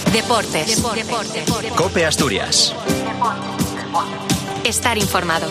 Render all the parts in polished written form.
Deportes. COPE Asturias. Estar informado.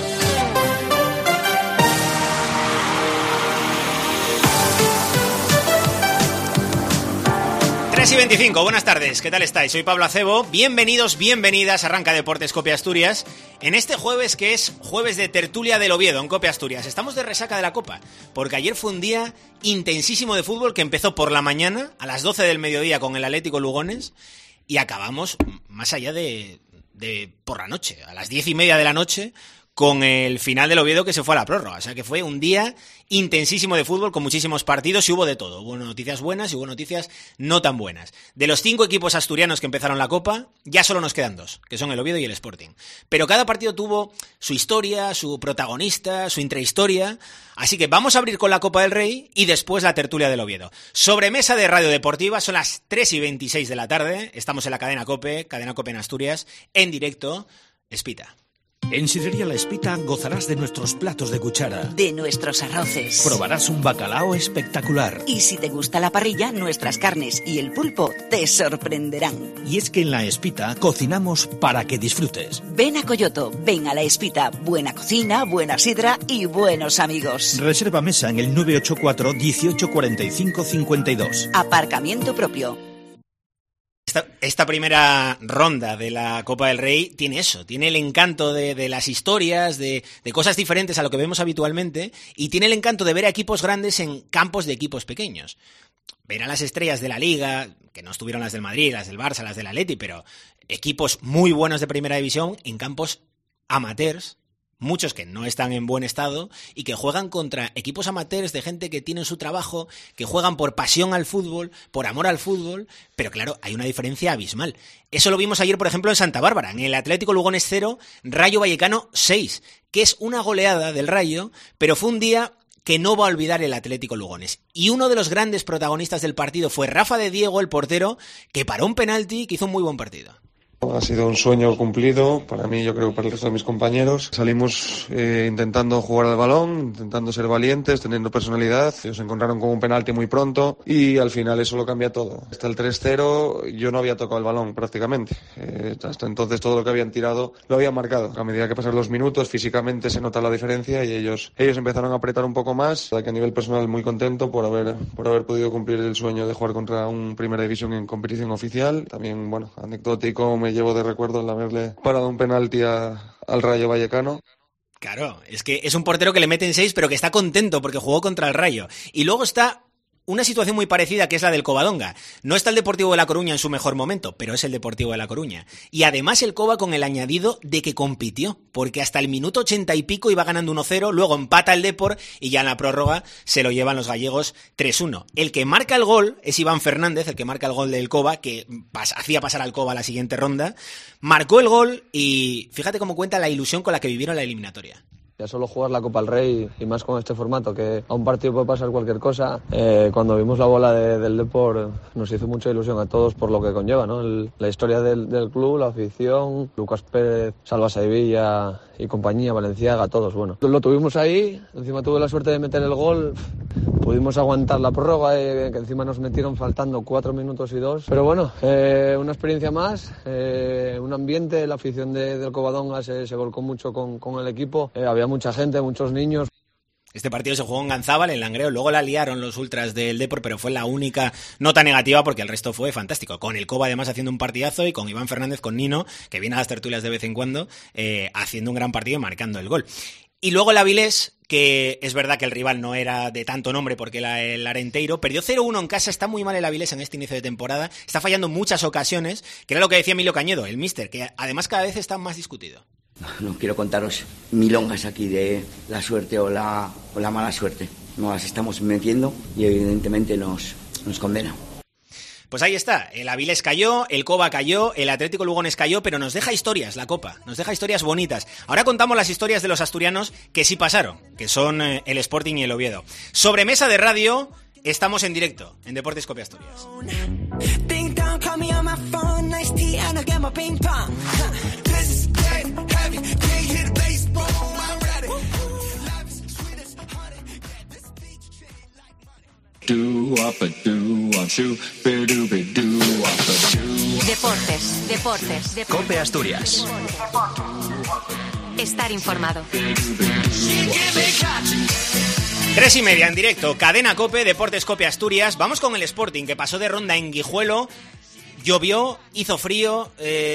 Y 25, buenas tardes, ¿qué tal estáis? Soy Pablo Acebo, bienvenidos, bienvenidas, arranca Deportes COPE Asturias, en este jueves que es jueves de tertulia del Oviedo en COPE Asturias. Estamos de resaca de la Copa, porque ayer fue un día intensísimo de fútbol que empezó por la mañana, a las 12 del mediodía con el Atlético Lugones, y acabamos más allá de por la noche, a las 10:30 de la noche, con el final del Oviedo que se fue a la prórroga. O sea que fue un día intensísimo de fútbol con muchísimos partidos y hubo de todo. Hubo noticias buenas y hubo noticias no tan buenas. De los 5 equipos asturianos que empezaron la Copa, ya solo nos quedan 2, que son el Oviedo y el Sporting. Pero cada partido tuvo su historia, su protagonista, su intrahistoria. Así que vamos a abrir con la Copa del Rey y después la tertulia del Oviedo. Sobremesa de Radio Deportiva, son las 3:26 de la tarde. Estamos en la cadena COPE en Asturias, en directo. Espita. En Sidrería La Espita gozarás de nuestros platos de cuchara, de nuestros arroces. Probarás un bacalao espectacular. Y si te gusta la parrilla, nuestras carnes y el pulpo te sorprenderán. Y es que en La Espita cocinamos para que disfrutes. Ven a Coyoto, ven a La Espita. Buena cocina, buena sidra y buenos amigos. Reserva mesa en el 984 18 45 52. Aparcamiento propio. Esta primera ronda de la Copa del Rey tiene eso, tiene el encanto de las historias, de cosas diferentes a lo que vemos habitualmente, y tiene el encanto de ver a equipos grandes en campos de equipos pequeños. Ver a las estrellas de la Liga, que no estuvieron las del Madrid, las del Barça, las del Atleti, pero equipos muy buenos de primera división en campos amateurs, muchos que no están en buen estado y que juegan contra equipos amateurs de gente que tiene su trabajo, que juegan por pasión al fútbol, por amor al fútbol, pero claro, hay una diferencia abismal. Eso lo vimos ayer, por ejemplo, en Santa Bárbara, en el Atlético Lugones 0, Rayo Vallecano 6, que es una goleada del Rayo, pero fue un día que no va a olvidar el Atlético Lugones. Y uno de los grandes protagonistas del partido fue Rafa de Diego, el portero, que paró un penalti y que hizo un muy buen partido. Ha sido un sueño cumplido para mí, yo creo que para el resto de mis compañeros. Salimos intentando jugar al balón, intentando ser valientes, teniendo personalidad. Ellos se encontraron con un penalti muy pronto y al final eso lo cambia todo. Hasta el 3-0 yo no había tocado el balón prácticamente. Hasta entonces todo lo que habían tirado lo habían marcado. A medida que pasan los minutos físicamente se nota la diferencia y ellos empezaron a apretar un poco más. Que a nivel personal muy contento por haber podido cumplir el sueño de jugar contra un Primera División en competición oficial. También, bueno, anecdótico, me llevo de recuerdo el haberle parado un penalti al Rayo Vallecano. Claro, es que es un portero que le meten 6, pero que está contento porque jugó contra el Rayo. Y luego está una situación muy parecida, que es la del Covadonga. No está el Deportivo de La Coruña en su mejor momento, pero es el Deportivo de La Coruña. Y además el Cova con el añadido de que compitió, porque hasta el minuto 80 y pico iba ganando 1-0, luego empata el Depor y ya en la prórroga se lo llevan los gallegos 3-1. El que marca el gol es Iván Fernández, el que marca el gol del Cova, que hacía pasar al Cova a la siguiente ronda. Marcó el gol y fíjate cómo cuenta la ilusión con la que vivieron la eliminatoria. Ya solo jugar la Copa del Rey y más con este formato, que a un partido puede pasar cualquier cosa. Cuando vimos la bola del Depor nos hizo mucha ilusión a todos por lo que conlleva, ¿no? La historia del club, la afición, Lucas Pérez, Salva Sevilla y compañía, Valenciaga, todos, bueno. Lo tuvimos ahí, encima tuve la suerte de meter el gol, pudimos aguantar la prórroga, que encima nos metieron faltando 4 minutos y 2. Pero bueno, una experiencia más, un ambiente, la afición del Covadonga se volcó mucho con el equipo, había mucha gente, muchos niños. Este partido se jugó en Ganzábal, en Langreo, luego la liaron los ultras del Depor, pero fue la única nota negativa porque el resto fue fantástico. Con el Cova además haciendo un partidazo y con Iván Fernández, con Nino, que viene a las tertulias de vez en cuando, haciendo un gran partido y marcando el gol. Y luego el Avilés, que es verdad que el rival no era de tanto nombre porque el Arenteiro, perdió 0-1 en casa, está muy mal el Avilés en este inicio de temporada, está fallando en muchas ocasiones, que era lo que decía Emilio Cañedo, el míster, que además cada vez está más discutido. No quiero contaros milongas aquí de la suerte o la mala suerte. Nos las estamos metiendo y evidentemente nos condena. Pues ahí está, el Avilés cayó, el Cova cayó, el Atlético Lugones cayó, pero nos deja historias la Copa, nos deja historias bonitas. Ahora contamos las historias de los asturianos que sí pasaron, que son el Sporting y el Oviedo. Sobremesa de radio, estamos en directo, en Deportes COPE Asturias. Do up a do, I'm shoe, be do, do up a do. Deportes. Cope Asturias. Estar informado. 3:30 en directo, Cadena Cope, Deportes Cope Asturias. Vamos con el Sporting, que pasó de ronda en Guijuelo. Llovió, hizo frío,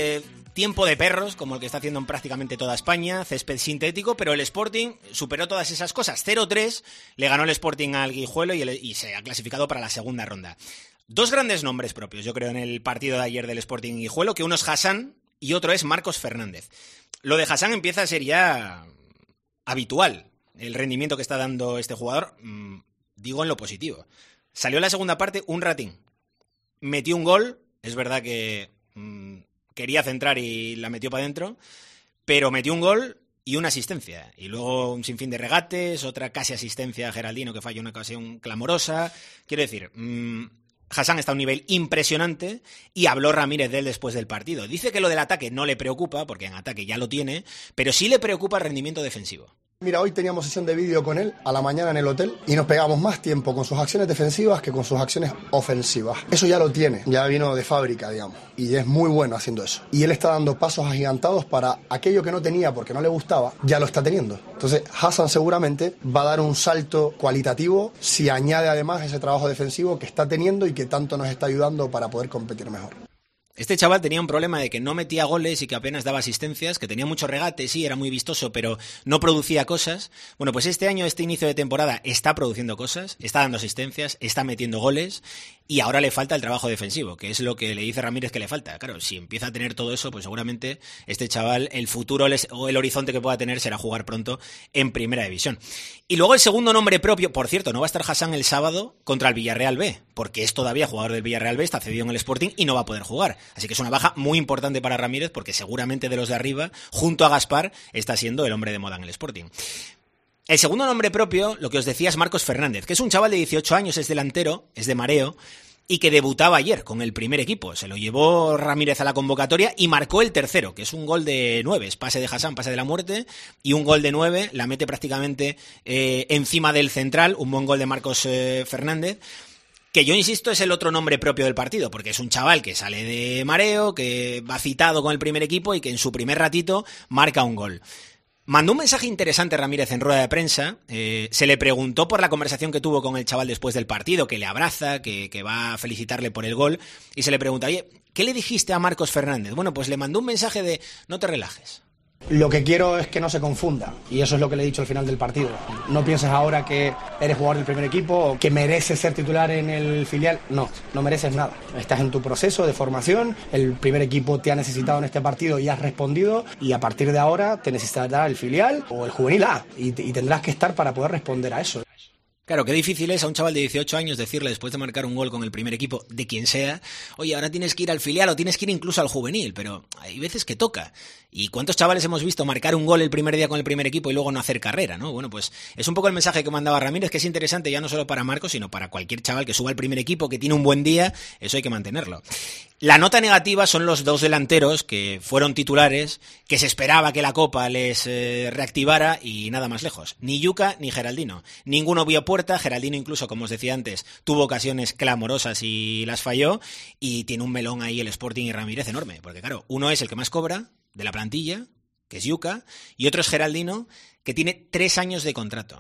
tiempo de perros, como el que está haciendo en prácticamente toda España, césped sintético, pero el Sporting superó todas esas cosas. 0-3, le ganó el Sporting al Guijuelo y se ha clasificado para la segunda ronda. Dos grandes nombres propios, yo creo, en el partido de ayer del Sporting Guijuelo, que uno es Hassan y otro es Marcos Fernández. Lo de Hassan empieza a ser ya habitual, el rendimiento que está dando este jugador, digo en lo positivo. Salió en la segunda parte un ratín, metió un gol, es verdad que quería centrar y la metió para adentro, pero metió un gol y una asistencia. Y luego un sinfín de regates, otra casi asistencia a Geraldino que falló una ocasión clamorosa. Quiero decir, Hassan está a un nivel impresionante y habló Ramírez de él después del partido. Dice que lo del ataque no le preocupa, porque en ataque ya lo tiene, pero sí le preocupa el rendimiento defensivo. Mira, hoy teníamos sesión de vídeo con él a la mañana en el hotel y nos pegamos más tiempo con sus acciones defensivas que con sus acciones ofensivas. Eso ya lo tiene, ya vino de fábrica, digamos, y es muy bueno haciendo eso. Y él está dando pasos agigantados para aquello que no tenía porque no le gustaba, ya lo está teniendo. Entonces, Hassan seguramente va a dar un salto cualitativo si añade además ese trabajo defensivo que está teniendo y que tanto nos está ayudando para poder competir mejor. Este chaval tenía un problema de que no metía goles y que apenas daba asistencias, que tenía mucho regate, sí, era muy vistoso, pero no producía cosas. Bueno, pues este año, este inicio de temporada, está produciendo cosas, está dando asistencias, está metiendo goles y ahora le falta el trabajo defensivo, que es lo que le dice Ramírez que le falta. Claro, si empieza a tener todo eso, pues seguramente este chaval, el futuro o el horizonte que pueda tener será jugar pronto en Primera División. Y luego el segundo nombre propio, por cierto, no va a estar Hassan el sábado contra el Villarreal B, porque es todavía jugador del Villarreal B, está cedido en el Sporting y no va a poder jugar. Así que es una baja muy importante para Ramírez, porque seguramente de los de arriba, junto a Gaspar, está siendo el hombre de moda en el Sporting. El segundo nombre propio, lo que os decía, es Marcos Fernández, que es un chaval de 18 años, es delantero, es de Mareo, y que debutaba ayer con el primer equipo. Se lo llevó Ramírez a la convocatoria y marcó el tercero, que es un gol de 9, es pase de Hassan, pase de la muerte, y un gol de 9, la mete prácticamente encima del central, un buen gol de Marcos Fernández, que yo insisto es el otro nombre propio del partido, porque es un chaval que sale de Mareo, que va citado con el primer equipo y que en su primer ratito marca un gol. Mandó un mensaje interesante Ramírez en rueda de prensa, se le preguntó por la conversación que tuvo con el chaval después del partido, que le abraza, que va a felicitarle por el gol, y se le pregunta, oye, ¿qué le dijiste a Marcos Fernández? Bueno, pues le mandó un mensaje de no te relajes. Lo que quiero es que no se confunda, y eso es lo que le he dicho al final del partido. No pienses ahora que eres jugador del primer equipo o que mereces ser titular en el filial. No mereces nada. Estás en tu proceso de formación, el primer equipo te ha necesitado en este partido y has respondido, y a partir de ahora te necesitará el filial o el juvenil A, y tendrás que estar para poder responder a eso. Claro, qué difícil es a un chaval de 18 años decirle después de marcar un gol con el primer equipo, de quien sea, oye, ahora tienes que ir al filial o tienes que ir incluso al juvenil, pero hay veces que toca. ¿Y cuántos chavales hemos visto marcar un gol el primer día con el primer equipo y luego no hacer carrera, ¿no? Bueno, pues es un poco el mensaje que mandaba Ramírez, que es interesante ya no solo para Marcos, sino para cualquier chaval que suba al primer equipo, que tiene un buen día, eso hay que mantenerlo. La nota negativa son los dos delanteros que fueron titulares, que se esperaba que la Copa les reactivara y nada más lejos. Ni Yuka ni Geraldino. Ninguno vio puerta, Geraldino incluso, como os decía antes, tuvo ocasiones clamorosas y las falló, y tiene un melón ahí el Sporting y Ramírez enorme, porque claro, uno es el que más cobra de la plantilla, que es Yuka, y otro es Geraldino, que tiene 3 años de contrato.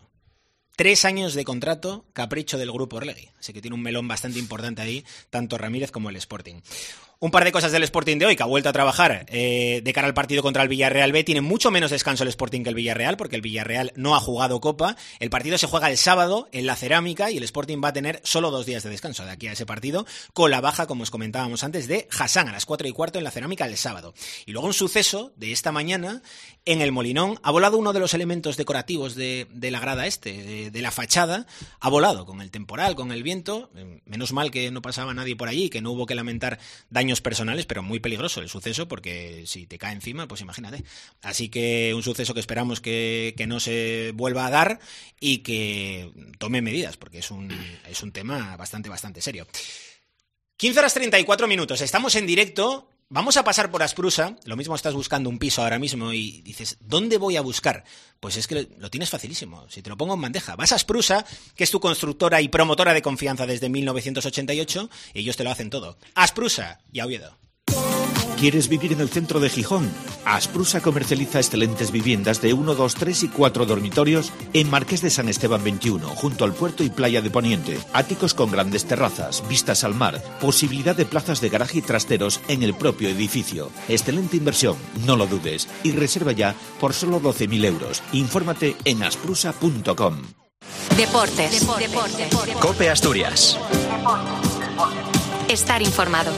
3 años de contrato, capricho del grupo Orlegui. Así que tiene un melón bastante importante ahí, tanto Ramírez como el Sporting. Un par de cosas del Sporting de hoy, que ha vuelto a trabajar de cara al partido contra el Villarreal B. Tiene mucho menos descanso el Sporting que el Villarreal, porque el Villarreal no ha jugado Copa. El partido se juega el sábado en la Cerámica y el Sporting va a tener solo 2 días de descanso de aquí a ese partido, con la baja, como os comentábamos antes, de Hassan a las 4:15 en la Cerámica el sábado. Y luego un suceso de esta mañana, en el Molinón, ha volado uno de los elementos decorativos de la grada de la fachada, ha volado con el temporal, con el viento. Menos mal que no pasaba nadie por allí, que no hubo que lamentar daños personales, pero muy peligroso el suceso, porque si te cae encima, pues imagínate. Así que un suceso que esperamos que no se vuelva a dar y que tome medidas, porque es un tema bastante serio. 15:34, estamos en directo. Vamos a pasar por Asprusa. Lo mismo estás buscando un piso ahora mismo y dices, ¿dónde voy a buscar? Pues es que lo tienes facilísimo. Si te lo pongo en bandeja, vas a Asprusa, que es tu constructora y promotora de confianza desde 1988, y ellos te lo hacen todo. Asprusa y a Oviedo. ¿Quieres vivir en el centro de Gijón? Asprusa comercializa excelentes viviendas de 1, 2, 3 y 4 dormitorios en Marqués de San Esteban 21, junto al puerto y playa de Poniente. Áticos con grandes terrazas, vistas al mar, posibilidad de plazas de garaje y trasteros en el propio edificio. Excelente inversión, no lo dudes. Y reserva ya por solo 12.000 euros. Infórmate en asprusa.com. Deportes. Cope Asturias. Estar informado.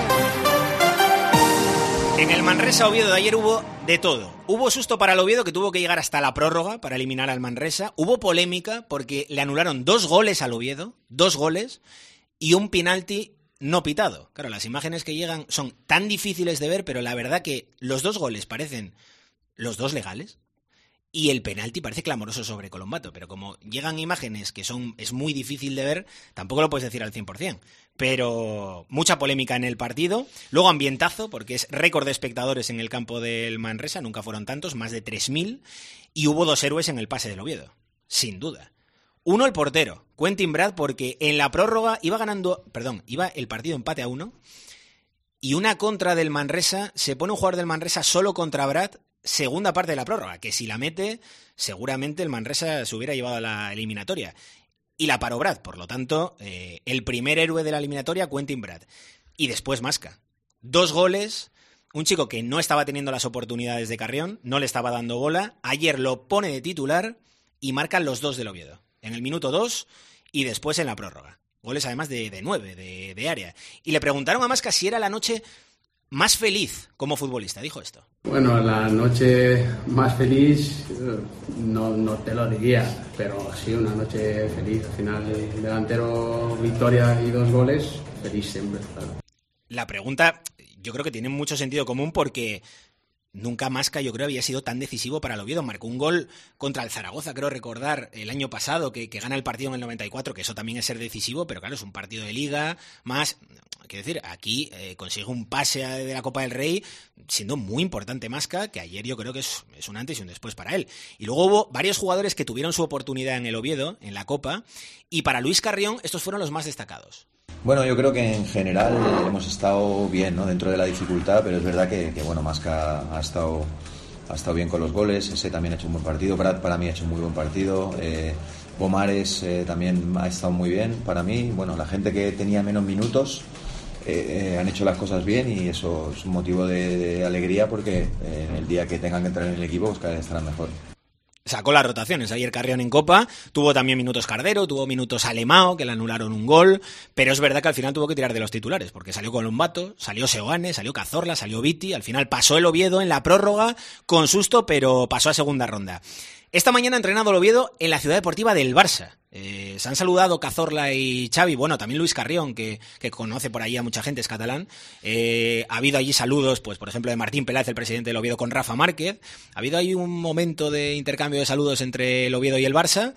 En el Manresa Oviedo de ayer hubo de todo. Hubo susto para el Oviedo, que tuvo que llegar hasta la prórroga para eliminar al Manresa. Hubo polémica porque le anularon 2 goles al Oviedo, 2 goles, y un penalti no pitado. Claro, las imágenes que llegan son tan difíciles de ver, pero la verdad que los 2 goles parecen los 2 legales y el penalti parece clamoroso sobre Colombato. Pero como llegan imágenes que es muy difícil de ver, tampoco lo puedes decir al 100%. Pero mucha polémica en el partido. Luego ambientazo, porque es récord de espectadores en el campo del Manresa, nunca fueron tantos, más de 3.000, y hubo 2 héroes en el pase del Oviedo, sin duda. Uno, el portero, Quentin Brad, porque en la prórroga iba el partido empate a 1, y una contra del Manresa, se pone un jugador del Manresa solo contra Brad, segunda parte de la prórroga, que si la mete, seguramente el Manresa se hubiera llevado a la eliminatoria. Y la paró Brad, por lo tanto, el primer héroe de la eliminatoria, Quentin Brad. Y después Masca. 2 goles, un chico que no estaba teniendo las oportunidades de Carrión, no le estaba dando bola, ayer lo pone de titular y marcan los 2 del Oviedo. En el minuto 2 y después en la prórroga. Goles además de 9, de área. Y le preguntaron a Masca si era la noche más feliz como futbolista, dijo esto. Bueno, la noche más feliz no te lo diría, pero sí una noche feliz. Al final, delantero, victoria y 2 goles, feliz siempre, claro. La pregunta yo creo que tiene mucho sentido común porque nunca Masca, yo creo, había sido tan decisivo para el Oviedo. Marcó un gol contra el Zaragoza, creo recordar, el año pasado, que gana el partido en el 94, que eso también es ser decisivo, pero claro, es un partido de liga, más... Quiero decir, aquí consigue un pase de la Copa del Rey, siendo muy importante Masca, que ayer yo creo que es un antes y un después para él. Y luego hubo varios jugadores que tuvieron su oportunidad en el Oviedo, en la Copa, y para Luis Carrión estos fueron los más destacados. Bueno, yo creo que en general hemos estado bien, ¿no?, dentro de la dificultad, pero es verdad que bueno, Masca ha estado bien con los goles, ese también ha hecho un buen partido, Brad para mí ha hecho un muy buen partido, Pomares también ha estado muy bien para mí. Bueno, la gente que tenía menos minutos han hecho las cosas bien y eso es un motivo de alegría porque el día que tengan que entrar en el equipo pues cada vez estarán mejor. Sacó las rotaciones ayer Carrión en Copa, tuvo también minutos Cardero, tuvo minutos Alemao, que le anularon un gol, pero es verdad que al final tuvo que tirar de los titulares, porque salió Colombato, salió Seoane, salió Cazorla, salió Viti, al final pasó el Oviedo en la prórroga con susto, pero pasó a segunda ronda. Esta mañana ha entrenado el Oviedo en la Ciudad Deportiva del Barça. Se han saludado Cazorla y Xavi, bueno, también Luis Carrión, que conoce por ahí a mucha gente, es catalán. Ha habido allí saludos, pues por ejemplo, de Martín Peláez, el presidente del Oviedo, con Rafa Márquez. Ha habido ahí un momento de intercambio de saludos entre el Oviedo y el Barça.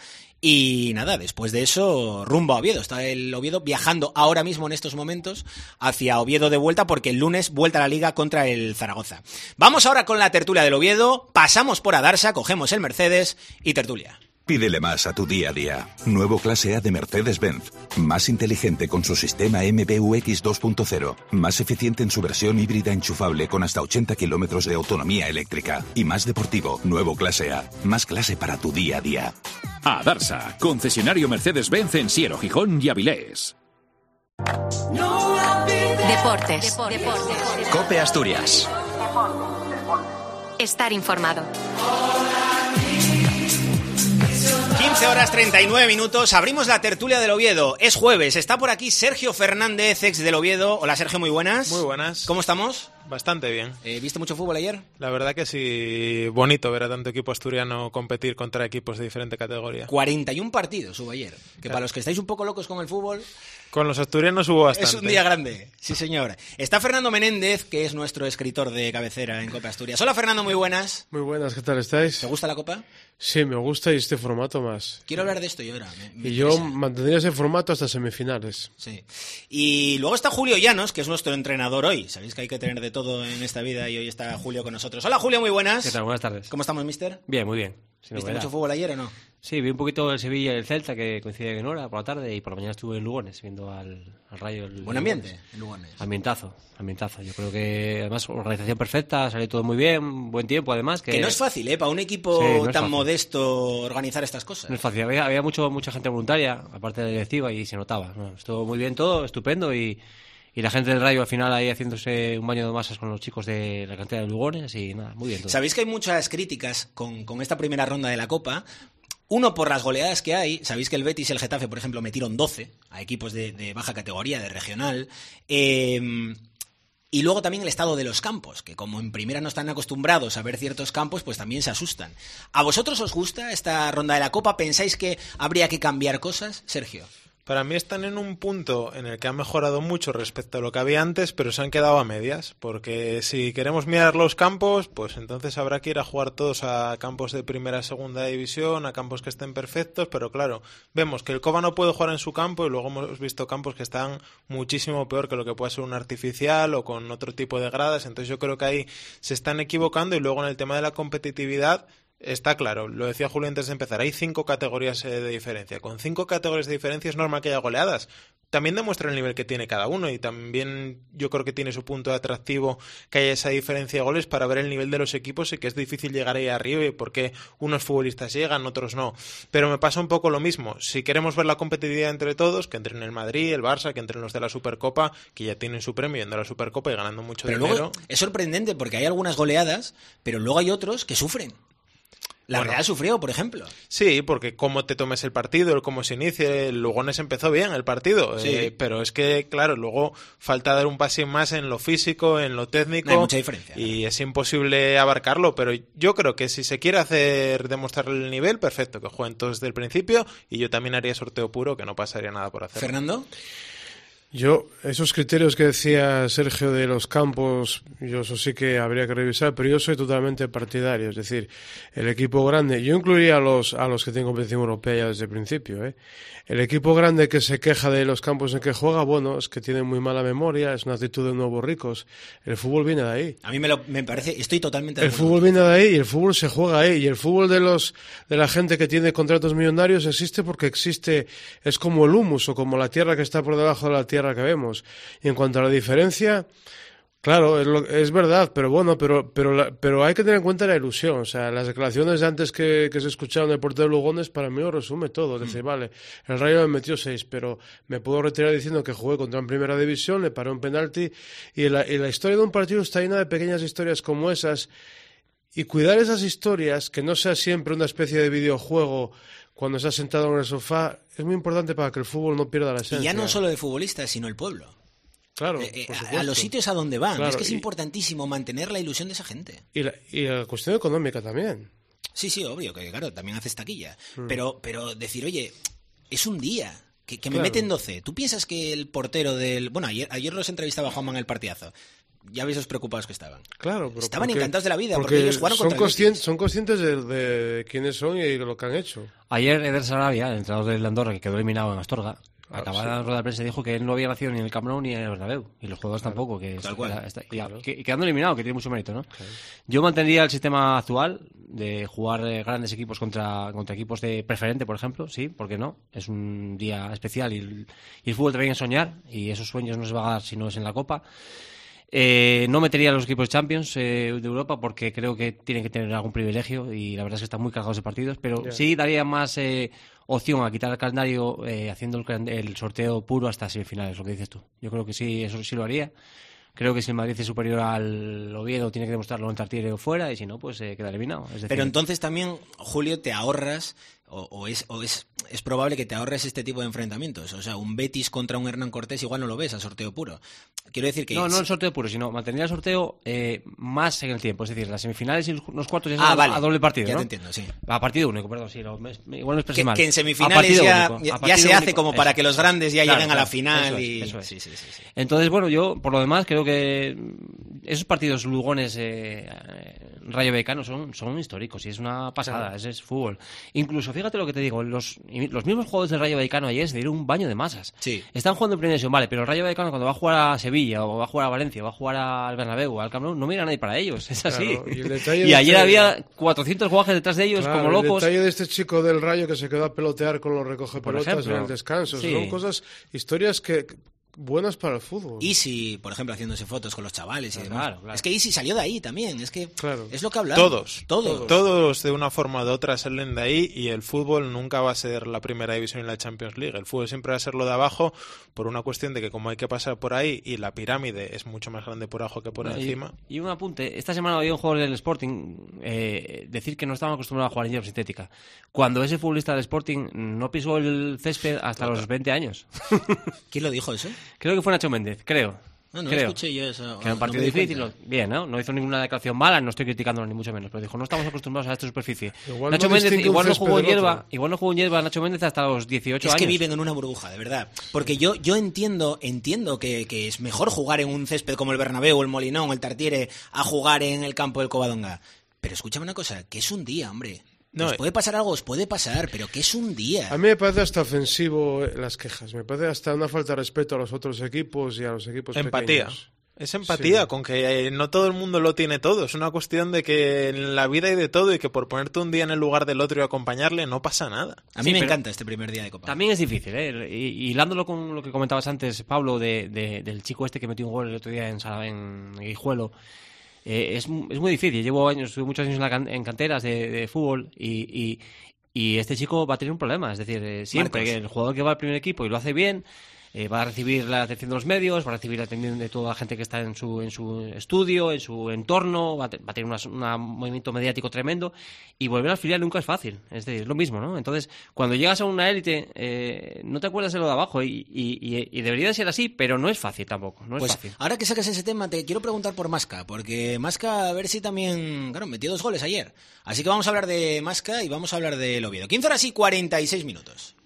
Y nada, después de eso, rumbo a Oviedo. Está el Oviedo viajando ahora mismo en estos momentos hacia Oviedo de vuelta, porque el lunes vuelta a la Liga contra el Zaragoza. Vamos ahora con la tertulia del Oviedo, pasamos por Adarsa, cogemos el Mercedes y tertulia. Pídele más a tu día a día. Nuevo clase A de Mercedes-Benz. Más inteligente con su sistema MBUX 2.0. Más eficiente en su versión híbrida enchufable con hasta 80 kilómetros de autonomía eléctrica. Y más deportivo. Nuevo clase A. Más clase para tu día a día. Adarsa, concesionario Mercedes-Benz en Siero, Gijón y Avilés. Deportes. Cope Asturias. Estar informado. 15:39, abrimos la tertulia del Oviedo. Es jueves, está por aquí Sergio Fernández, ex del Oviedo. Hola Sergio, muy buenas. Muy buenas. ¿Cómo estamos? Bastante bien. ¿Viste mucho fútbol ayer? La verdad que sí, bonito ver a tanto equipo asturiano competir contra equipos de diferente categoría. 41 partidos hubo ayer, que para los que estáis un poco locos con el fútbol... Con los asturianos hubo bastante. Es un día grande, sí señor. Está Fernando Menéndez, que es nuestro escritor de cabecera en Copa Asturias. Hola Fernando, muy buenas. Muy buenas, ¿qué tal estáis? ¿Te gusta la Copa? Sí, me gusta y este formato más. Quiero hablar de esto yo ahora. Yo mantendría ese formato hasta semifinales. Sí. Y luego está Julio Llanos, que es nuestro entrenador hoy. Sabéis que hay que tener de todo en esta vida y hoy está Julio con nosotros. Hola Julio, muy buenas. ¿Qué tal? Buenas tardes. ¿Cómo estamos, mister? Bien, muy bien. ¿Viste mucho fútbol ayer o no? Sí, vi un poquito el Sevilla y el Celta, que coinciden en hora por la tarde, y por la mañana estuve en Lugones viendo al Rayo. Buen ambiente en Lugones. Ambientazo. Yo creo que, además, organización perfecta, salió todo muy bien, buen tiempo, además. Que no es fácil, para un equipo no tan modesto organizar estas cosas. No es fácil, había mucha gente voluntaria, aparte de la directiva, y se notaba, ¿no? Estuvo muy bien todo, estupendo, y la gente del Rayo al final ahí haciéndose un baño de masas con los chicos de la cantera de Lugones, y nada, muy bien todo. Sabéis que hay muchas críticas con esta primera ronda de la Copa. Uno, por las goleadas que hay. Sabéis que el Betis y el Getafe, por ejemplo, metieron 12 a equipos de baja categoría, de regional. Y luego también el estado de los campos, que como en primera no están acostumbrados a ver ciertos campos, pues también se asustan. ¿A vosotros os gusta esta ronda de la Copa? ¿Pensáis que habría que cambiar cosas, Sergio? Para mí están en un punto en el que han mejorado mucho respecto a lo que había antes, pero se han quedado a medias, porque si queremos mirar los campos, pues entonces habrá que ir a jugar todos a campos de primera, segunda división, a campos que estén perfectos, pero claro, vemos que el Cova no puede jugar en su campo y luego hemos visto campos que están muchísimo peor que lo que puede ser un artificial o con otro tipo de gradas, entonces yo creo que ahí se están equivocando. Y luego en el tema de la competitividad, está claro, lo decía Julio antes de empezar, hay 5 categorías de diferencia. Con 5 categorías de diferencia es normal que haya goleadas. También demuestra el nivel que tiene cada uno, y también yo creo que tiene su punto de atractivo que haya esa diferencia de goles para ver el nivel de los equipos, y que es difícil llegar ahí arriba y porque unos futbolistas llegan, otros no. Pero me pasa un poco lo mismo. Si queremos ver la competitividad entre todos, que entren el Madrid, el Barça, que entren los de la Supercopa, que ya tienen su premio yendo a la Supercopa y ganando mucho dinero. Pero luego es sorprendente porque hay algunas goleadas, pero luego hay otros que sufren. La Real sufrió, por ejemplo. Sí, porque cómo te tomes el partido, el cómo se inicie. El Lugones empezó bien el partido, sí. Pero es que, claro, luego falta dar un pasín más en lo físico, en lo técnico. No hay mucha diferencia. Y es imposible abarcarlo, pero yo creo que si se quiere demostrar el nivel, perfecto, que jueguen todos desde el principio, y yo también haría sorteo puro, que no pasaría nada por hacer. ¿Fernando? Yo, esos criterios que decía Sergio de los campos, yo eso sí que habría que revisar, pero yo soy totalmente partidario, es decir, el equipo grande, yo incluiría a los que tienen competición europea ya desde el principio, El equipo grande que se queja de los campos en que juega, bueno, es que tiene muy mala memoria, es una actitud de nuevos ricos. El fútbol viene de ahí. A mí me parece, estoy totalmente de acuerdo. El fútbol viene de ahí y el fútbol se juega ahí, y el fútbol de la gente que tiene contratos millonarios existe porque existe, es como el humus o como la tierra que está por debajo de la tierra que vemos. Y en cuanto a la diferencia, claro, es verdad, pero bueno, pero hay que tener en cuenta la ilusión. O sea, las declaraciones de antes que se escucharon del portero de Lugones, para mí lo resume todo. Es decir, vale, el Rayo me metió 6, pero me puedo retirar diciendo que jugué contra en primera división, le paré un penalti, y la historia de un partido está llena de pequeñas historias como esas, y cuidar esas historias, que no sea siempre una especie de videojuego cuando estás sentado en el sofá, es muy importante para que el fútbol no pierda la esencia. Y ya no solo de futbolistas, sino el pueblo. Claro, a los sitios a donde van. Claro, es que es importantísimo mantener la ilusión de esa gente. Y la cuestión económica también. Sí, obvio, que claro, también haces taquilla. Pero decir, oye, es un día, que me meten 12. ¿Tú piensas que el portero del... Bueno, ayer los entrevistaba Juanma en el partidazo. Ya veis los preocupados que estaban. Claro, pero estaban encantados de la vida porque ellos jugaron contra son conscientes de quiénes son y de lo que han hecho. Ayer Eder Sarabia, el entrenador del Andorra, que quedó eliminado en Astorga, acababa la rueda de prensa y dijo que él no había nacido ni en el Camp Nou ni en el Bernabéu, y los jugadores tampoco, que tal cual. Y quedando eliminado, que tiene mucho mérito, ¿no? Claro. Yo mantendría el sistema actual de jugar grandes equipos contra equipos de preferente, por ejemplo, sí, ¿por qué no? Es un día especial y el fútbol te viene a soñar, y esos sueños no se van a dar si no es en la Copa. No metería a los equipos Champions de Europa porque creo que tienen que tener algún privilegio, y la verdad es que están muy cargados de partidos, pero sí daría más opción a quitar el calendario haciendo el sorteo puro hasta semifinales, lo que dices tú. Yo creo que sí, eso sí lo haría. Creo que si el Madrid es superior al Oviedo tiene que demostrarlo en Tartiere o fuera, y si no, pues queda eliminado. Es decir, pero entonces también, Julio, te ahorras o es probable que te ahorres este tipo de enfrentamientos. O sea, un Betis contra un Hernán Cortés igual no lo ves a sorteo puro. Quiero decir que... No el sorteo puro, sino mantendría el sorteo más en el tiempo. Es decir, las semifinales y los cuartos ya son a doble partido, ya ¿no? te entiendo, sí. A partido único, perdón, sí. Igual me expresé mal. Que en semifinales ya se hace como para que los grandes ya lleguen a la final. Eso es. Entonces, bueno, yo por lo demás creo que esos partidos Lugones Rayo Vallecano son históricos y es una pasada, Claro. ese es fútbol. Incluso, fíjate lo que te digo, los mismos jugadores del Rayo Vallecano ayer se dieron un baño de masas. Sí. Están jugando en primera división, vale, pero el Rayo Vallecano cuando va a jugar a Sevilla o va a jugar a Valencia o va a jugar al Bernabéu o al Camp Nou, no mira a nadie para ellos, es así. Claro, y el detalle Y de ayer este- había 400 jugadores detrás de ellos Claro, como locos. El detalle de este chico del Rayo que se quedó a pelotear con los recoge Por pelotas ejemplo. en el descanso. Sí. Son cosas, historias que buenas para el fútbol. Easy, por ejemplo, haciéndose fotos con los chavales y demás. Claro, claro. Es que Easy salió de ahí también, es que Claro. es lo que hablamos. Todos de una forma o de otra salen de ahí, y el fútbol nunca va a ser la primera división en la Champions League. El fútbol siempre va a ser lo de abajo, por una cuestión de que como hay que pasar por ahí y la pirámide es mucho más grande por abajo que por encima. Y un apunte, esta semana había un jugador del Sporting decir que no estaban acostumbrados a jugar en hierba sintética, cuando ese futbolista del Sporting no pisó el césped hasta los 20 años. ¿Quién lo dijo eso? Creo que fue Nacho Méndez, creo. No creo. escuché yo eso. Que era un partido no me di difícil, cuenta. bien, ¿no? No hizo ninguna declaración mala, no estoy criticándolo ni mucho menos, pero dijo, no estamos acostumbrados a esta superficie. Igual Nacho no Méndez distingue un igual no césped jugó en del otro. hierba Nacho Méndez hasta los 18 Es años. que viven en una burbuja, de verdad. Porque yo entiendo que es mejor jugar en un césped como el Bernabéu, el Molinón, el Tartiere, a jugar en el campo del Covadonga. Pero escúchame una cosa, que es un día, hombre. No, ¿Os puede pasar algo? Os puede pasar, pero que es un día. A mí me parece hasta ofensivo las quejas. Me parece hasta una falta de respeto a los otros equipos y a los equipos Empatía. pequeños. Es empatía Sí. con que no todo el mundo lo tiene todo. Es una cuestión de que en la vida hay de todo y que por ponerte un día en el lugar del otro y acompañarle no pasa nada. A mí me encanta este primer día de Copa. También es difícil, ¿eh? Y hilándolo con lo que comentabas antes, Pablo, del chico este que metió un gol el otro día en Guijuelo, es muy difícil. Estuve muchos años en canteras de fútbol y este chico va a tener un problema. Es decir, siempre Marcos. que el jugador que va al primer equipo y lo hace bien, va a recibir la atención de los medios, va a recibir la atención de toda la gente que está en su estudio, en su entorno, va a tener un movimiento mediático tremendo, y volver al filial nunca es fácil. Es decir, es lo mismo, ¿no? Entonces, cuando llegas a una élite, no te acuerdas de lo de abajo, y debería de ser así, pero no es fácil tampoco, no es Pues fácil. ahora que sacas ese tema, te quiero preguntar por Masca, porque Masca, a ver si también, claro, metió 2 goles ayer. Así que vamos a hablar de Masca y vamos a hablar del Oviedo. 15 horas y 46 minutos.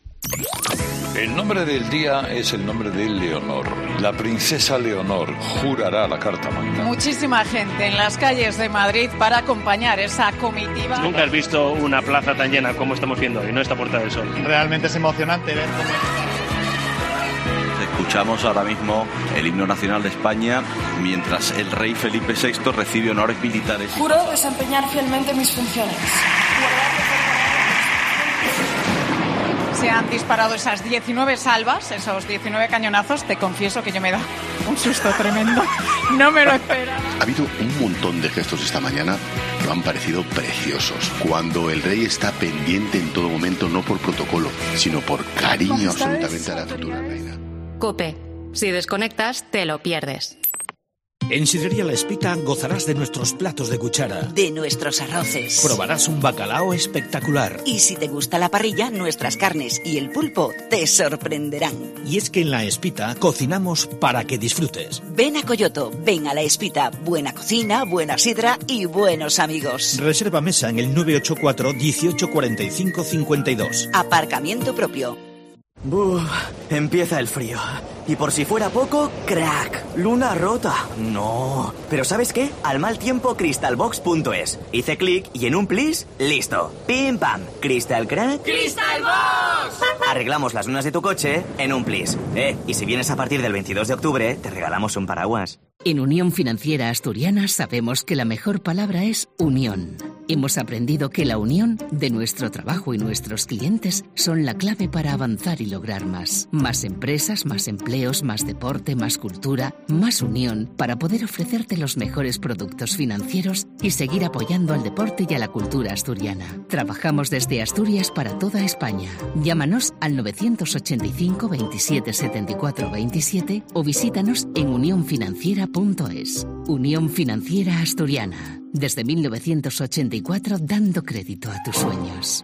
El nombre del día es el nombre de Leonor. La princesa Leonor jurará la carta magna. Muchísima gente en las calles de Madrid para acompañar esa comitiva. Nunca has visto una plaza tan llena como estamos viendo hoy, ¿no? Esta Puerta del Sol. Realmente es emocionante ver cómo... Escuchamos ahora mismo el himno nacional de España mientras el rey Felipe VI recibe honores militares. Juro desempeñar fielmente mis funciones. Se han disparado esas 19 salvas, esos 19 cañonazos. Te confieso que yo me da un susto tremendo. No me lo esperaba. Ha habido un montón de gestos esta mañana que me han parecido preciosos. Cuando el rey está pendiente en todo momento, no por protocolo, sino por cariño absolutamente a la futura reina. COPE. Si desconectas, te lo pierdes. En Sidrería La Espita gozarás de nuestros platos de cuchara. De nuestros arroces. Probarás un bacalao espectacular. Y si te gusta la parrilla, nuestras carnes y el pulpo te sorprenderán. Y es que en La Espita cocinamos para que disfrutes. Ven a Coyoto, ven a La Espita. Buena cocina, buena sidra y buenos amigos. Reserva mesa en el 984 18 45 52. Aparcamiento propio. Empieza el frío. Y por si fuera poco, crack, luna rota. No. Pero ¿sabes qué? Al mal tiempo, crystalbox.es. Hice clic y en un plis, listo. Pim pam. Crystal crack. ¡Crystalbox! Arreglamos las lunas de tu coche en un plis. Y si vienes a partir del 22 de octubre, te regalamos un paraguas. En Unión Financiera Asturiana sabemos que la mejor palabra es unión. Hemos aprendido que la unión de nuestro trabajo y nuestros clientes son la clave para avanzar y lograr más. Más empresas, más empleos, más deporte, más cultura, más unión para poder ofrecerte los mejores productos financieros y seguir apoyando al deporte y a la cultura asturiana. Trabajamos desde Asturias para toda España. Llámanos al 985 27 74 27 o visítanos en unionfinanciera.es. Unión Financiera Asturiana. Desde 1984 dando crédito a tus sueños.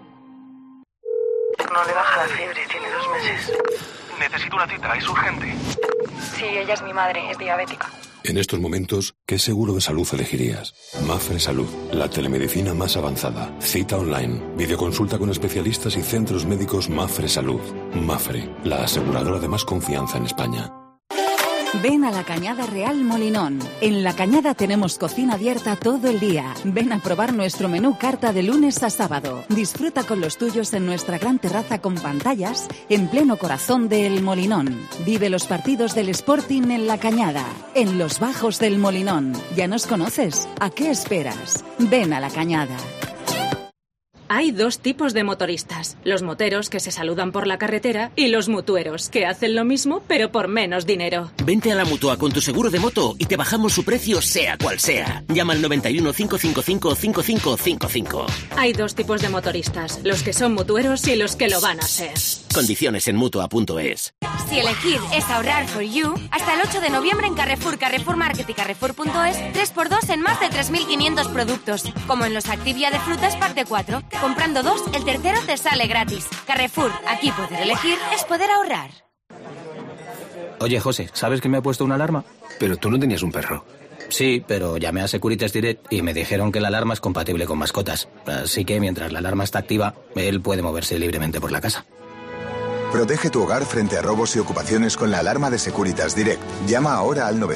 No le baja la fiebre, tiene 2 meses. Necesito una cita, es urgente. Sí, ella es mi madre, es diabética. En estos momentos, ¿qué seguro de salud elegirías? Mafre Salud, la telemedicina más avanzada. Cita online, videoconsulta con especialistas y centros médicos Mafre Salud. Mafre, la aseguradora de más confianza en España. Ven a La Cañada Real Molinón. En La Cañada tenemos cocina abierta todo el día. Ven a probar nuestro menú carta de lunes a sábado. Disfruta con los tuyos en nuestra gran terraza con pantallas en pleno corazón de El Molinón. Vive los partidos del Sporting en La Cañada, en los bajos del Molinón. ¿Ya nos conoces? ¿A qué esperas? Ven a La Cañada. Hay dos tipos de motoristas, los moteros que se saludan por la carretera y los mutueros que hacen lo mismo pero por menos dinero. Vente a la Mutua con tu seguro de moto y te bajamos su precio sea cual sea. Llama al 91 555 5555. Hay dos tipos de motoristas, los que son mutueros y los que lo van a ser. Condiciones en Mutua.es. Si elegir es ahorrar for you, hasta el 8 de noviembre en Carrefour, Carrefour Market y Carrefour.es, 3x2 en más de 3.500 productos, como en los Activia de frutas parte 4. Comprando 2, el tercero te sale gratis. Carrefour, aquí poder elegir es poder ahorrar. Oye, José, ¿sabes que me ha puesto una alarma? Pero tú no tenías un perro. Sí, pero llamé a Securitas Direct y me dijeron que la alarma es compatible con mascotas. Así que mientras la alarma está activa, él puede moverse libremente por la casa. Protege tu hogar frente a robos y ocupaciones con la alarma de Securitas Direct. Llama ahora al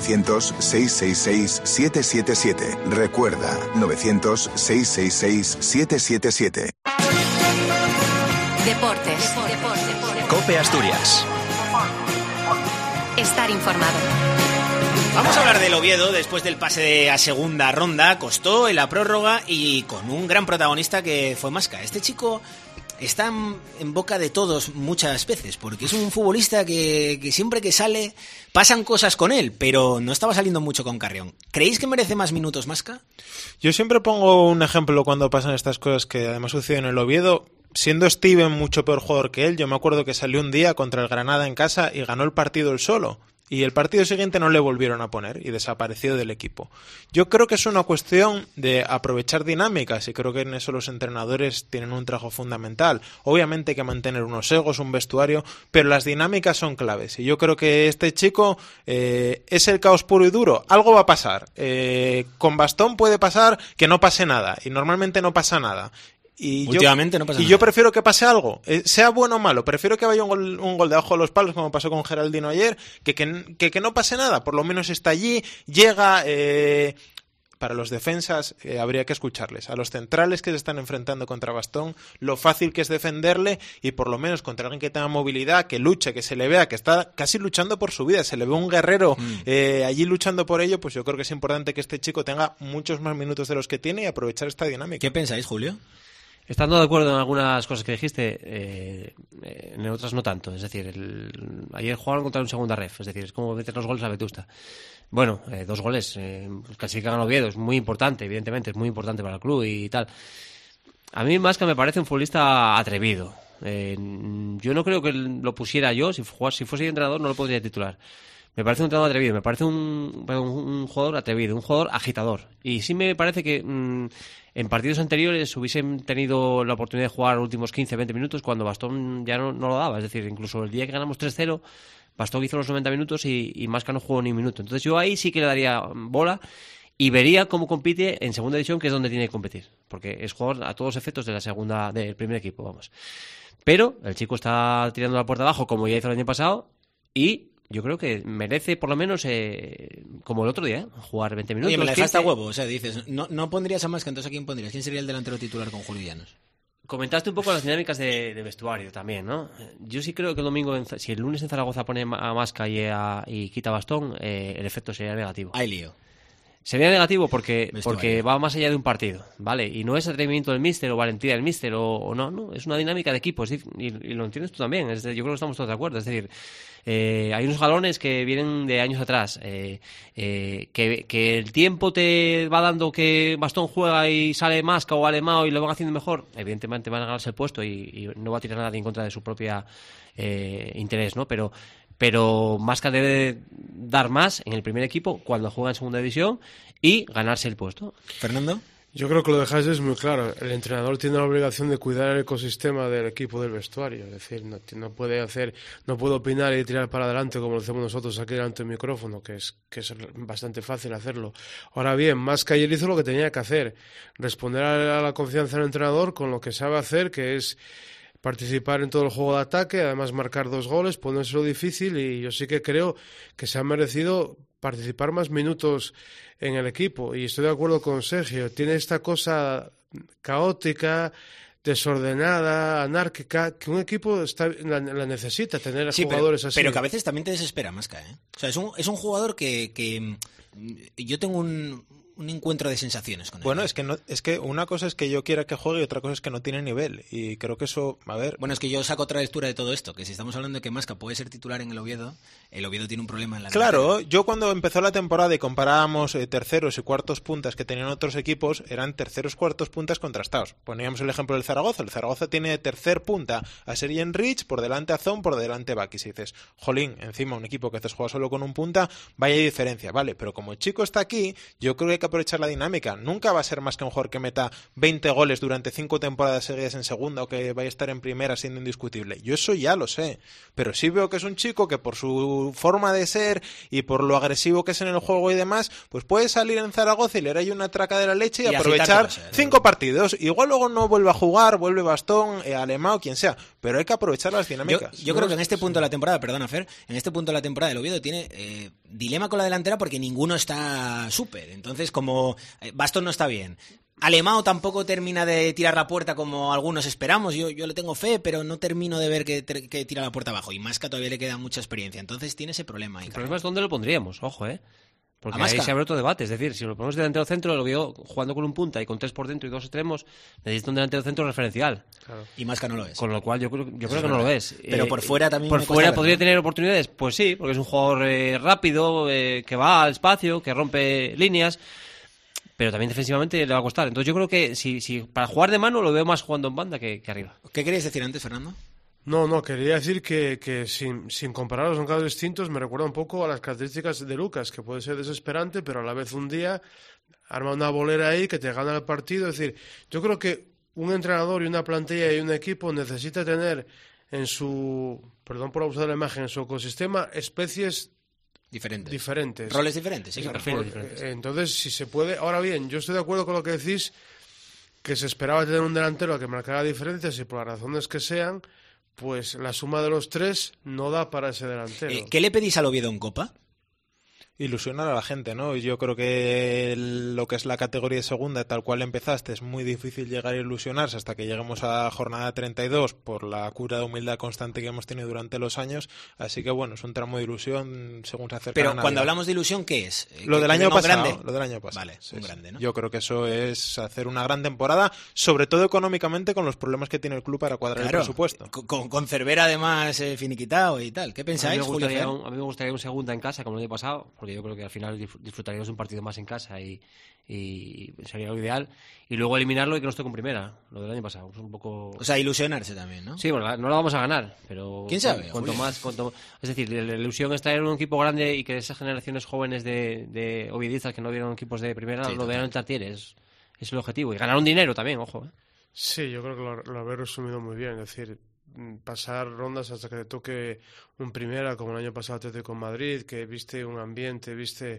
900-666-777. Recuerda, 900-666-777. Deportes. Cope Asturias. Estar informado. Vamos a hablar del Oviedo después del pase a segunda ronda. Costó en la prórroga y con un gran protagonista que fue Masca. Este chico está en boca de todos muchas veces, porque es un futbolista que siempre que sale pasan cosas con él, pero no estaba saliendo mucho con Carrión. ¿Creéis que merece más minutos Masca? Yo siempre pongo un ejemplo cuando pasan estas cosas que además suceden en el Oviedo. Siendo Steven mucho peor jugador que él, yo me acuerdo que salió un día contra el Granada en casa y ganó el partido él solo. Y el partido siguiente no le volvieron a poner y desapareció del equipo. Yo creo que es una cuestión de aprovechar dinámicas y creo que en eso los entrenadores tienen un trabajo fundamental. Obviamente hay que mantener unos egos, un vestuario, pero las dinámicas son claves. Y yo creo que este chico es el caos puro y duro. Algo va a pasar. Con Bastón puede pasar que no pase nada y normalmente no pasa nada. Últimamente no pasa nada. Yo prefiero que pase algo, sea bueno o malo, prefiero que vaya un gol debajo de los palos como pasó con Geraldino ayer, que no pase nada, por lo menos está allí, llega. Para los defensas habría que escucharles. A los centrales que se están enfrentando contra Bastón, lo fácil que es defenderle y por lo menos contra alguien que tenga movilidad, que luche, que se le vea, que está casi luchando por su vida, se le ve un guerrero allí luchando por ello, pues yo creo que es importante que este chico tenga muchos más minutos de los que tiene y aprovechar esta dinámica. ¿Qué pensáis, Julio? Estando de acuerdo en algunas cosas que dijiste, en otras no tanto. Es decir, ayer jugaron contra un segunda ref, es decir, es como meter los goles a Vetusta. Bueno, 2 goles, clasifican a Oviedo, es muy importante, evidentemente, es muy importante para el club y tal. A mí Masca me parece un futbolista atrevido. Yo no creo que lo pusiera yo, si fuese entrenador no lo podría titular. Me parece un entrenador atrevido, me parece un jugador atrevido, un jugador agitador. Y sí me parece que en partidos anteriores hubiesen tenido la oportunidad de jugar los últimos 15-20 minutos cuando Bastón ya no lo daba. Es decir, incluso el día que ganamos 3-0, Bastón hizo los 90 minutos y Masca no jugó ni un minuto. Entonces yo ahí sí que le daría bola y vería cómo compite en segunda división, que es donde tiene que competir. Porque es jugador a todos efectos del primer equipo, vamos. Pero el chico está tirando la puerta abajo como ya hizo el año pasado y yo creo que merece por lo menos, como el otro día, jugar 20 minutos. Oye, me la dejaste a huevo, o sea, dices, no pondrías a Masca, entonces ¿a quién pondrías? ¿Quién sería el delantero titular con Julio Llanos? Comentaste un poco las dinámicas de vestuario también, ¿no? Yo sí creo que el domingo, si el lunes en Zaragoza pone a Masca y quita Bastón, el efecto sería negativo. Hay lío. Sería negativo porque va más allá de un partido, ¿vale? Y no es atrevimiento del míster o valentía del míster o no, es una dinámica de equipo, y lo entiendes tú también, yo creo que estamos todos de acuerdo, es decir, hay unos galones que vienen de años atrás, que el tiempo te va dando que Bastón juega y sale Masca o Alemao y lo van haciendo mejor, evidentemente van a ganarse el puesto y no va a tirar nada en contra de su propia interés, ¿no? Pero Masca debe dar más en el primer equipo cuando juega en segunda división y ganarse el puesto. ¿Fernando? Yo creo que lo dejáis es muy claro. El entrenador tiene la obligación de cuidar el ecosistema del equipo del vestuario. Es decir, no puede opinar y tirar para adelante como lo hacemos nosotros aquí delante del micrófono, que es bastante fácil hacerlo. Ahora bien, Masca ayer hizo lo que tenía que hacer, responder a la confianza del entrenador con lo que sabe hacer, que es participar en todo el juego de ataque, además marcar 2 goles, ponérselo difícil, y yo sí que creo que se ha merecido participar más minutos en el equipo, y estoy de acuerdo con Sergio, tiene esta cosa caótica, desordenada, anárquica, que un equipo la necesita, tener jugadores así. Pero que a veces también te desespera, Masca, ¿eh? O sea, es un jugador que yo tengo un encuentro de sensaciones con él. Bueno, es que una cosa es que yo quiera que juegue y otra cosa es que no tiene nivel. Y creo que eso, a ver... Bueno, es que yo saco otra lectura de todo esto, que si estamos hablando de que Masca puede ser titular en el Oviedo tiene un problema en la Claro, delantera. yo cuando empezó la temporada y comparábamos terceros y cuartos puntas que tenían otros equipos, eran terceros cuartos puntas contrastados. Poníamos el ejemplo del Zaragoza. El Zaragoza tiene tercer punta a Serien Rich, por delante a Zon, por delante a Bakis. Y dices, jolín, encima un equipo que haces juega solo con un punta, vaya diferencia, vale. Pero como el chico está aquí, yo creo que hay que aprovechar la dinámica. Nunca va a ser más que un jugador que meta 20 goles durante 5 temporadas seguidas en segunda o que vaya a estar en primera siendo indiscutible. Yo eso ya lo sé. Pero sí veo que es un chico que por su forma de ser y por lo agresivo que es en el juego y demás, pues puede salir en Zaragoza y le hará una traca de la leche y aprovechar 5 partidos. Igual luego no vuelve a jugar, vuelve Bastón, Alemão, quien sea. Pero hay que aprovechar las dinámicas. Yo creo que en este punto de la temporada, perdona Fer, en este punto de la temporada el Oviedo tiene dilema con la delantera porque ninguno está súper. Entonces, como Bastón no está bien, Alemão tampoco termina de tirar la puerta como algunos esperamos. Yo le tengo fe, pero no termino de ver que tira la puerta abajo. Y Masca todavía le queda mucha experiencia. Entonces tiene ese problema ahí. El problema es dónde lo pondríamos, ojo, Porque ¿A ahí Masca? se abre otro debate. Es decir, si lo ponemos delantero centro, lo veo jugando con un punta y con 3 por dentro y 2 extremos, necesita un delantero centro referencial. Claro. Y Masca no lo es. Con lo cual yo creo que no lo es. Pero por fuera también. ¿Por fuera podría tener oportunidades? Pues sí, porque es un jugador rápido, que va al espacio, que rompe líneas. Pero también defensivamente le va a costar. Entonces yo creo que si para jugar de mano lo veo más jugando en banda que arriba. ¿Qué querías decir antes, Fernando? No, quería decir que sin compararlos, son casos distintos, me recuerda un poco a las características de Lucas, que puede ser desesperante, pero a la vez un día arma una bolera ahí que te gana el partido. Es decir, yo creo que un entrenador y una plantilla y un equipo necesita tener en su, perdón por usar la imagen, en su ecosistema especies diferentes. Roles diferentes, sí. Entonces, si se puede... Ahora bien, yo estoy de acuerdo con lo que decís, que se esperaba tener un delantero que marcara diferencias y por las razones que sean, pues la suma de los 3 no da para ese delantero. ¿Qué le pedís al Oviedo en Copa? Ilusionar a la gente, ¿no? Yo creo que lo que es la categoría de segunda, tal cual empezaste, es muy difícil llegar a ilusionarse hasta que lleguemos a jornada 32 por la cura de humildad constante que hemos tenido durante los años. Así que bueno, es un tramo de ilusión según se acerca Pero la Navidad. Cuando hablamos de ilusión, ¿qué es? Lo del año pasado. Grande? Lo del año pasado. Vale, un grande, ¿no? Yo creo que eso es hacer una gran temporada, sobre todo económicamente con los problemas que tiene el club para cuadrar el presupuesto. Con Cervera además finiquitado y tal. ¿Qué pensáis, Julio? A mí me gustaría un segunda en casa como el año pasado, porque yo creo que al final disfrutaríamos un partido más en casa y sería lo ideal, y luego eliminarlo y que no esté con primera, lo del año pasado. Es un poco... O sea, ilusionarse también, ¿no? Sí, bueno, no lo vamos a ganar, pero... ¿Quién sabe? Es decir, la ilusión es traer un equipo grande y que esas generaciones jóvenes de oviedistas que no vieron equipos de primera lo vean en Tartiere, es el objetivo. Y ganar un dinero también, ojo. Sí, yo creo que lo habéis resumido muy bien, es decir, pasar rondas hasta que te toque un primera, como el año pasado Atlético con Madrid, que viste un ambiente,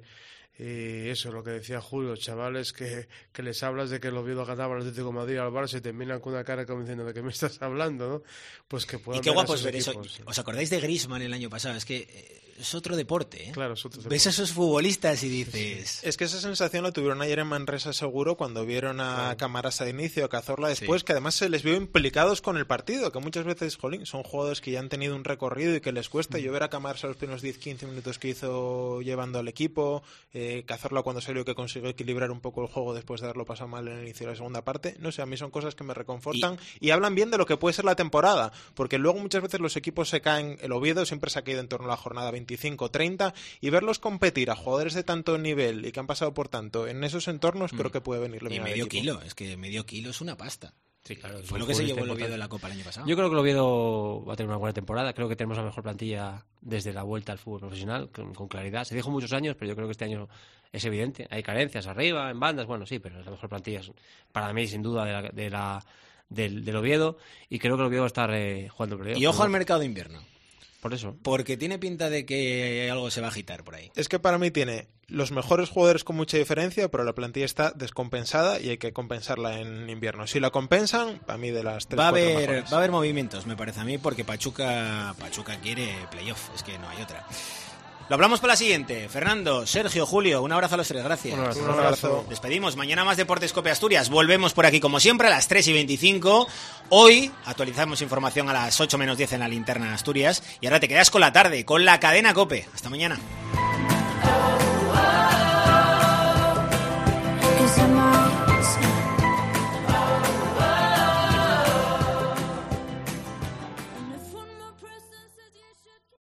y eso, lo que decía Julio, chavales que les hablas de que el Oviedo ganaba el Atlético de Madrid al Barça y te miran con una cara como diciendo de qué me estás hablando, ¿no? Pues que puedan... Y qué guapo es ver equipos. eso. ¿Os acordáis de Griezmann el año pasado? Es que es otro deporte, ¿eh? Claro, es otro deporte. Ves a esos futbolistas y dices... Es que esa sensación la tuvieron ayer en Manresa seguro cuando vieron a Camarasa de inicio, a Cazorla después, que además se les vio implicados con el partido, que muchas veces, jolín, son jugadores que ya han tenido un recorrido y que les cuesta. Yo ver a Camarasa los primeros 10-15 minutos que hizo llevando al equipo, Cazorla cuando salió que consiguió equilibrar un poco el juego después de haberlo pasado mal en el inicio de la segunda parte, no sé, a mí son cosas que me reconfortan y hablan bien de lo que puede ser la temporada, porque luego muchas veces los equipos se caen, el Oviedo siempre se ha caído en torno a la jornada 25-30, y verlos competir a jugadores de tanto nivel y que han pasado por tanto en esos entornos, creo que puede venirle bien al medio equipo. Kilo, es que medio kilo es una pasta. Sí, claro. Fue lo que se llevó el Oviedo de la Copa el año pasado. Yo creo que el Oviedo va a tener una buena temporada. Creo que tenemos la mejor plantilla desde la vuelta al fútbol profesional, con claridad. Se dijo muchos años, pero yo creo que este año es evidente. Hay carencias arriba, en bandas, bueno, sí, pero es la mejor plantilla para mí, sin duda, del Oviedo. Y creo que el Oviedo va a estar jugando perdido. Y ojo al mercado de invierno. Por eso. Porque tiene pinta de que algo se va a agitar por ahí. Es que para mí tiene los mejores jugadores con mucha diferencia, pero la plantilla está descompensada y hay que compensarla en invierno. Si la compensan, para mí de las 3-4 mejores. Va a haber movimientos, me parece a mí, porque Pachuca quiere playoff, es que no hay otra. Lo hablamos para la siguiente. Fernando, Sergio, Julio, un abrazo a los tres, gracias. Un abrazo. Despedimos. Mañana más Deportes Cope Asturias. Volvemos por aquí como siempre a las 3:25. Hoy actualizamos información a las 8 menos 10 en la linterna Asturias. Y ahora te quedas con la tarde, con la cadena Cope. Hasta mañana.